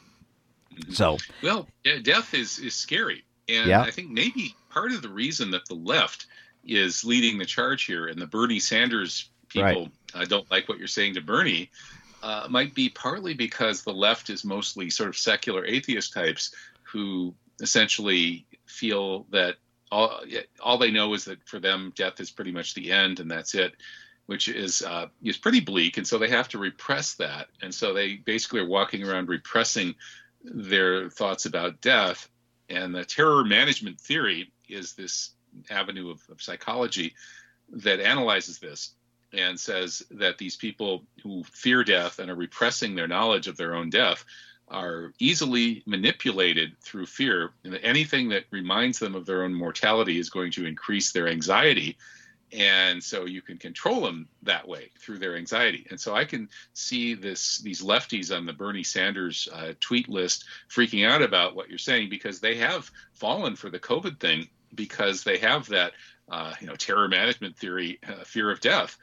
So, well, death is scary. And I think maybe part of the reason that the left is leading the charge here and the Bernie Sanders people don't like what you're saying to Bernie might be partly because the left is mostly sort of secular atheist types who essentially feel that all they know is that for them death is pretty much the end and that's it, which is pretty bleak, and so they have to repress that, and so they basically are walking around repressing their thoughts about death. And the terror management theory is this avenue of psychology that analyzes this and says that these people who fear death and are repressing their knowledge of their own death are easily manipulated through fear, and that anything that reminds them of their own mortality is going to increase their anxiety. And so you can control them that way through their anxiety. And so I can see these lefties on the Bernie Sanders tweet list freaking out about what you're saying, because they have fallen for the COVID thing, because they have that terror management theory, fear of death.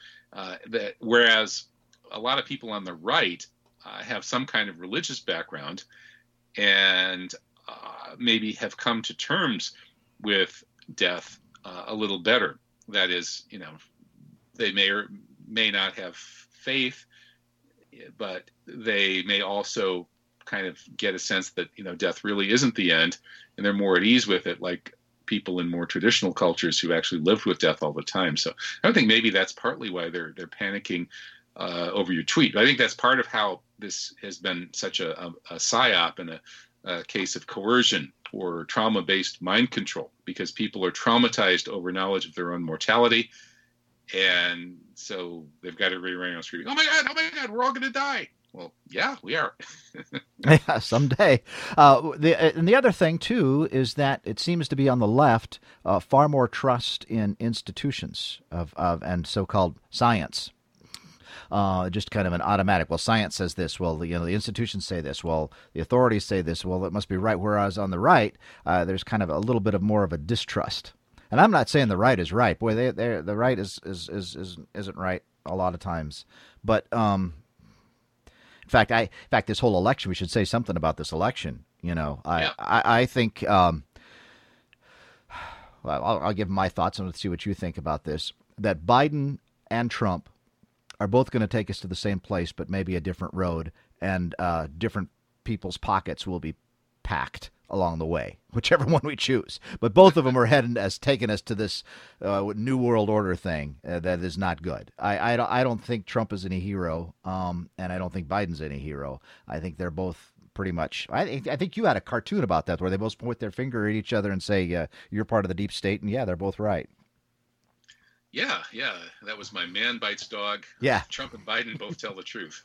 Whereas a lot of people on the right have some kind of religious background and maybe have come to terms with death a little better. That is, they may or may not have faith, but they may also kind of get a sense that, death really isn't the end, and they're more at ease with it, like people in more traditional cultures who actually lived with death all the time. So I think maybe that's partly why they're panicking over your tweet. But I think that's part of how this has been such a psyop and a case of coercion or trauma-based mind control, because people are traumatized over knowledge of their own mortality, and so they've got everybody running around screaming, oh my God, we're all going to die. Well, yeah, we are. Yeah, someday. And the other thing, too, is that it seems to be on the left far more trust in institutions and so-called science. Just kind of an automatic, well, science says this, well, the institutions say this, well, the authorities say this, well, it must be right. Whereas on the right, there's kind of a little bit of more of a distrust. And I'm not saying the right is right. Boy, the right isn't right a lot of times. But in fact, this whole election, we should say something about this election. I think. Well, I'll give my thoughts and let's see what you think about this. That Biden and Trump are both going to take us to the same place, but maybe a different road, and different people's pockets will be packed along the way, whichever one we choose. But both of them are heading taking us to this new world order thing that is not good. I don't think Trump is any hero, and I don't think Biden's any hero. I think they're both pretty much. I think you had a cartoon about that where they both point their finger at each other and say, "You're part of the deep state," and yeah, they're both right. Yeah, that was my man bites dog. Yeah, Trump and Biden both tell the truth.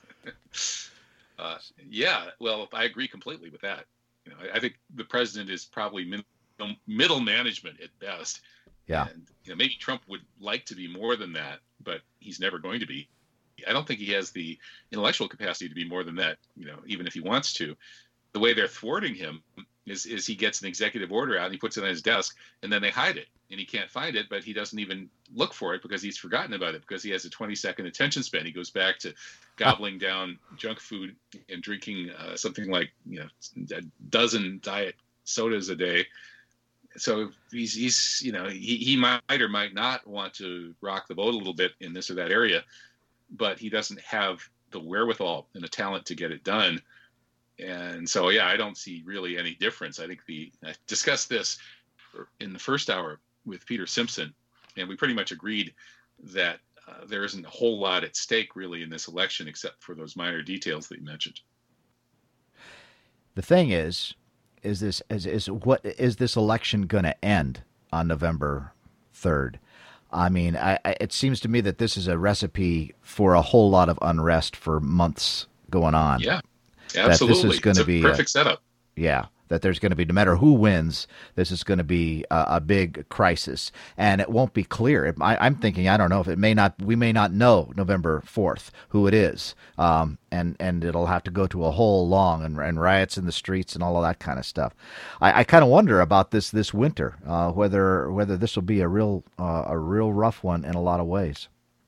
Well, I agree completely with that. I think the president is probably middle management at best. Yeah, and maybe Trump would like to be more than that, but he's never going to be. I don't think he has the intellectual capacity to be more than that. Even if he wants to, the way they're thwarting him is he gets an executive order out and he puts it on his desk, and then they hide it. And he can't find it, but he doesn't even look for it because he's forgotten about it, because he has a 20-second attention span. He goes back to gobbling down junk food and drinking something like a dozen diet sodas a day. So he's he might or might not want to rock the boat a little bit in this or that area, but he doesn't have the wherewithal and the talent to get it done. And so, I don't see really any difference. I think I discussed this in the first hour with Peter Simpson, and we pretty much agreed that there isn't a whole lot at stake really in this election, except for those minor details that you mentioned. The thing is what is this election going to end on November 3rd? I mean, it seems to me that this is a recipe for a whole lot of unrest for months going on. Yeah, absolutely. That this is going to be a perfect setup. Yeah, that there's going to be, no matter who wins, this is going to be a big crisis, and it won't be clear. I'm thinking, I don't know if we may not know November 4th who it is, and it'll have to go to a whole long and riots in the streets and all of that kind of stuff. I kind of wonder about this winter, whether this will be a real rough one in a lot of ways.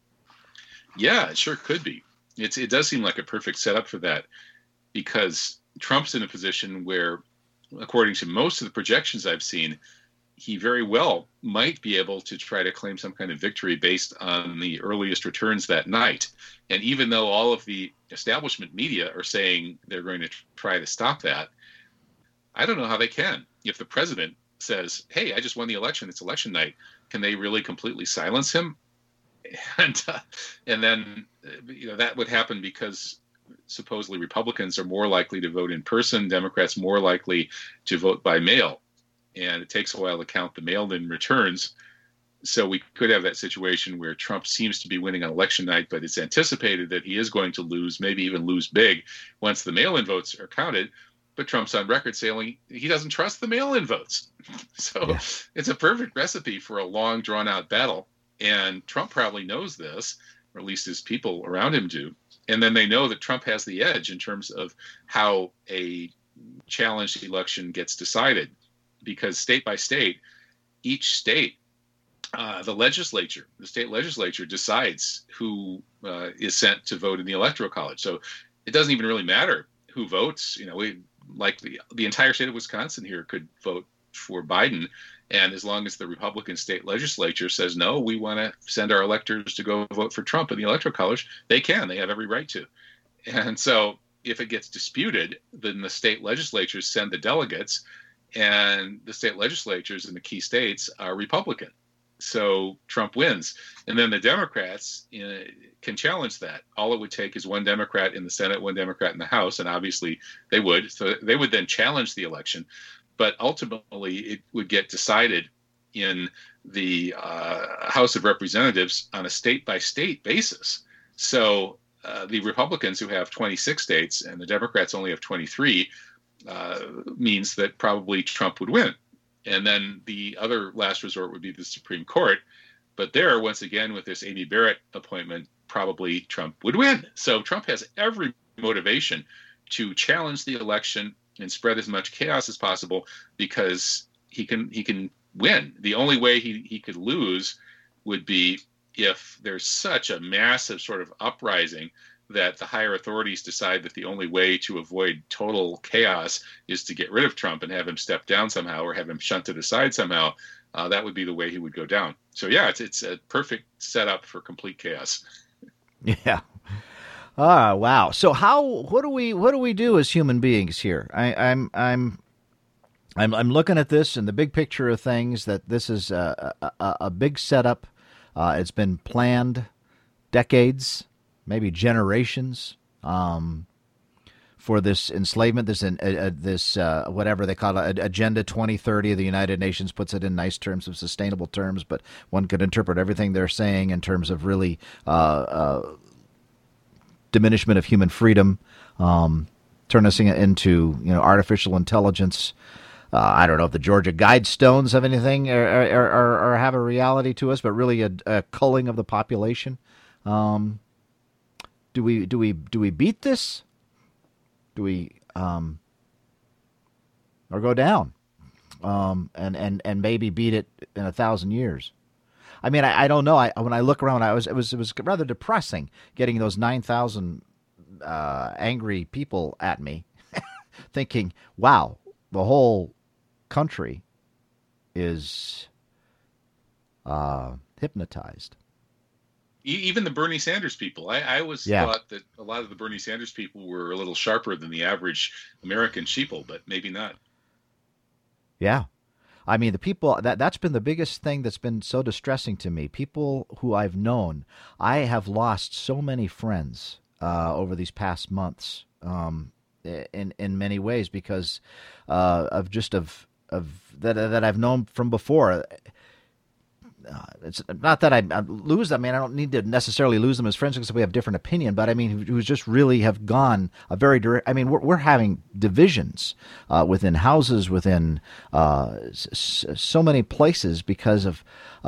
Yeah, it sure could be. It does seem like a perfect setup for that, because Trump's in a position where, according to most of the projections I've seen, he very well might be able to try to claim some kind of victory based on the earliest returns that night. And even though all of the establishment media are saying they're going to try to stop that, I don't know how they can. If the president says, hey, I just won the election, it's election night, can they really completely silence him? And then that would happen because supposedly Republicans are more likely to vote in person, Democrats more likely to vote by mail. And it takes a while to count the mailed-in returns. So we could have that situation where Trump seems to be winning on election night, but it's anticipated that he is going to lose, maybe even lose big, once the mail-in votes are counted. But Trump's on record saying he doesn't trust the mail-in votes. So It's a perfect recipe for a long, drawn-out battle. And Trump probably knows this, or at least his people around him do. And then they know that Trump has the edge in terms of how a challenged election gets decided. Because state by state, each state, the state legislature decides who is sent to vote in the Electoral College. So it doesn't even really matter who votes. The entire state of Wisconsin here could vote for Biden. And as long as the Republican state legislature says, no, we want to send our electors to go vote for Trump in the Electoral College, they can. They have every right to. And so if it gets disputed, then the state legislatures send the delegates, and the state legislatures in the key states are Republican. So Trump wins. And then the Democrats can challenge that. All it would take is one Democrat in the Senate, one Democrat in the House, and obviously they would. So they would then challenge the election. But ultimately, it would get decided in the House of Representatives on a state-by-state basis. So the Republicans, who have 26 states, and the Democrats only have 23, means that probably Trump would win. And then the other last resort would be the Supreme Court. But there, once again, with this Amy Barrett appointment, probably Trump would win. So Trump has every motivation to challenge the election and spread as much chaos as possible, because he can win. The only way he could lose would be if there's such a massive sort of uprising that the higher authorities decide that the only way to avoid total chaos is to get rid of Trump and have him step down somehow, or have him shunted aside somehow. That would be the way he would go down. So yeah, it's a perfect setup for complete chaos. Yeah. Ah, wow. So what do we do as human beings here? I'm looking at this in the big picture of things, that this is a big setup. It's been planned decades, maybe generations, for this enslavement, this whatever they call it, Agenda 2030. The United Nations puts it in nice terms of sustainable terms, but one could interpret everything they're saying in terms of really diminishment of human freedom, turn us into artificial intelligence. I don't know if the Georgia Guidestones have anything or have a reality to us, but really a culling of the population. Do we beat this? Do we or go down and maybe beat it in 1,000 years? I mean, I don't know. When I look around, it was rather depressing getting those 9,000 angry people at me, thinking, wow, the whole country is hypnotized. Even the Bernie Sanders people. I always thought that a lot of the Bernie Sanders people were a little sharper than the average American sheeple, but maybe not. Yeah. I mean, the people, that's been the biggest thing that's been so distressing to me. People who I've known, I have lost so many friends over these past months in many ways because of that I've known from before. it's not that I lose them. I mean, I don't need to necessarily lose them as friends because we have different opinion. But I mean, who just really have gone a very direct. I mean, we're having divisions within houses, within so many places because of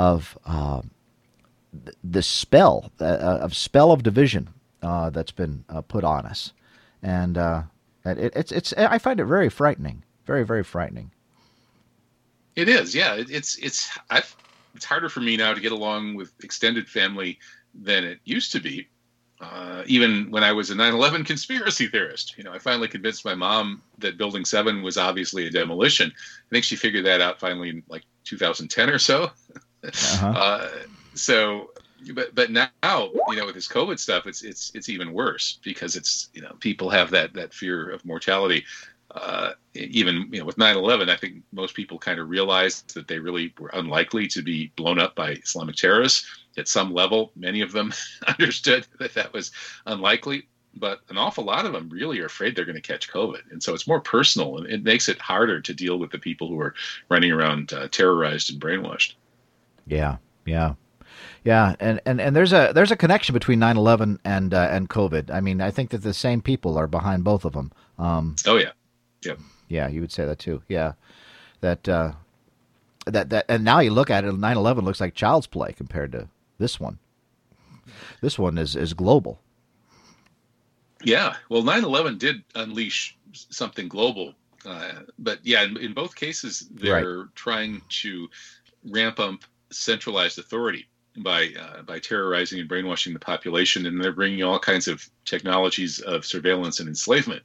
the spell of division that's been put on us, and it's I find it very frightening, very, very frightening. It is, yeah. It's harder for me now to get along with extended family than it used to be. Even when I was a 9/11 conspiracy theorist, I finally convinced my mom that Building 7 was obviously a demolition. I think she figured that out finally in like 2010 or so. Uh-huh. But now, with this COVID stuff, it's even worse because it's, people have that fear of mortality. Even with 9/11, I think most people kind of realized that they really were unlikely to be blown up by Islamic terrorists at some level. Many of them understood that was unlikely, but an awful lot of them really are afraid they're going to catch COVID. And so it's more personal, and it makes it harder to deal with the people who are running around terrorized and brainwashed. Yeah. And there's a connection between 9/11 and COVID. I mean, I think that the same people are behind both of them. Oh yeah. Yep. Yeah, you would say that too. Yeah, that and now you look at it, 9/11 looks like child's play compared to this one. This one is global. Yeah, well, 9/11 did unleash something global, but yeah, in both cases, they're trying to ramp up centralized authority by terrorizing and brainwashing the population, and they're bringing all kinds of technologies of surveillance and enslavement.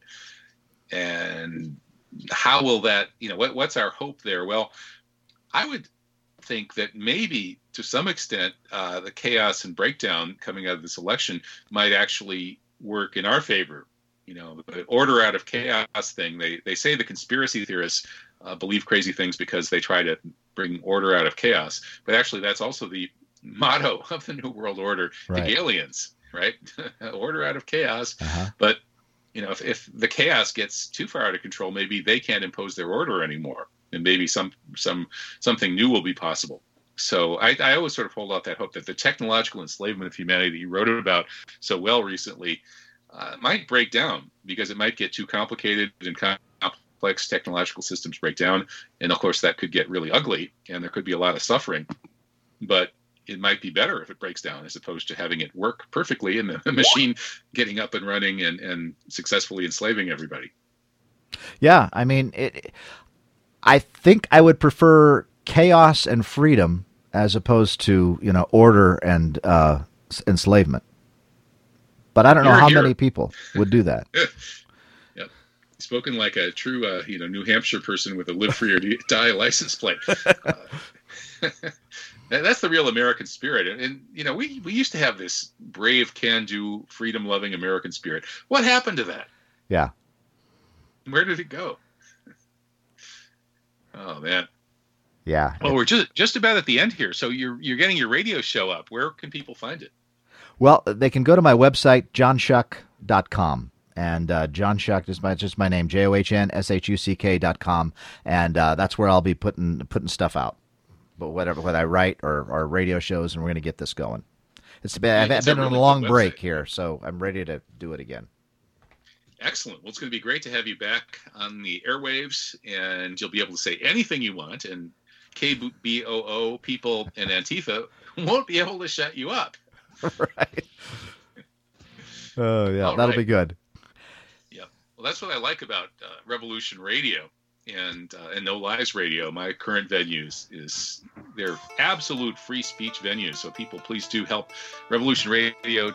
And how will that, what's our hope there? Well, I would think that maybe to some extent the chaos and breakdown coming out of this election might actually work in our favor. The order out of chaos thing, they say the conspiracy theorists believe crazy things because they try to bring order out of chaos. But actually, that's also the motto of the New World Order, the Hegelians, right? Order out of chaos. Uh-huh. But if the chaos gets too far out of control, maybe they can't impose their order anymore, and maybe something new will be possible. So I always sort of hold out that hope that the technological enslavement of humanity that you wrote about so well recently might break down, because it might get too complicated, and complex technological systems break down, and of course that could get really ugly, and there could be a lot of suffering. But it might be better if it breaks down, as opposed to having it work perfectly and the machine getting up and running and successfully enslaving everybody. Yeah, I mean, I think I would prefer chaos and freedom as opposed to, order and enslavement. But I don't know how many people would do that. Yep. Spoken like a true, New Hampshire person with a live free or die license plate. That's the real American spirit. And we used to have this brave, can-do, freedom-loving American spirit. What happened to that? Yeah. Where did it go? Oh, man. Yeah. Well, we're just about at the end here. So you're getting your radio show up. Where can people find it? Well, they can go to my website, johnshuck.com. And John Shuck is just my name, JOHNSHUCK.com. And that's where I'll be putting stuff out. But whether I write or radio shows, and we're going to get this going. I've been on a long break here, so I'm ready to do it again. Excellent. Well, it's going to be great to have you back on the airwaves, and you'll be able to say anything you want, and KBOO people and Antifa won't be able to shut you up. Right. Oh, yeah, that'll be good. Yeah. Well, that's what I like about Revolution Radio. And No Lies Radio, my current venues, they're absolute free speech venues. So people, please do help Revolution.radio.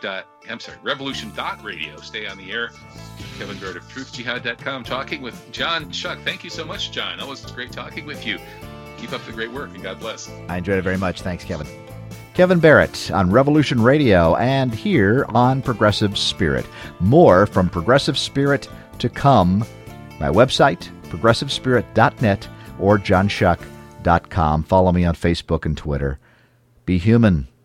Stay on the air. Kevin Barrett of TruthJihad.com talking with John Shuck. Thank you so much, John. Always great talking with you. Keep up the great work, and God bless. I enjoyed it very much. Thanks, Kevin. Kevin Barrett on Revolution Radio and here on Progressive Spirit. More from Progressive Spirit to come. My website, progressivespirit.net or johnshuck.com. Follow me on Facebook and Twitter. Be human.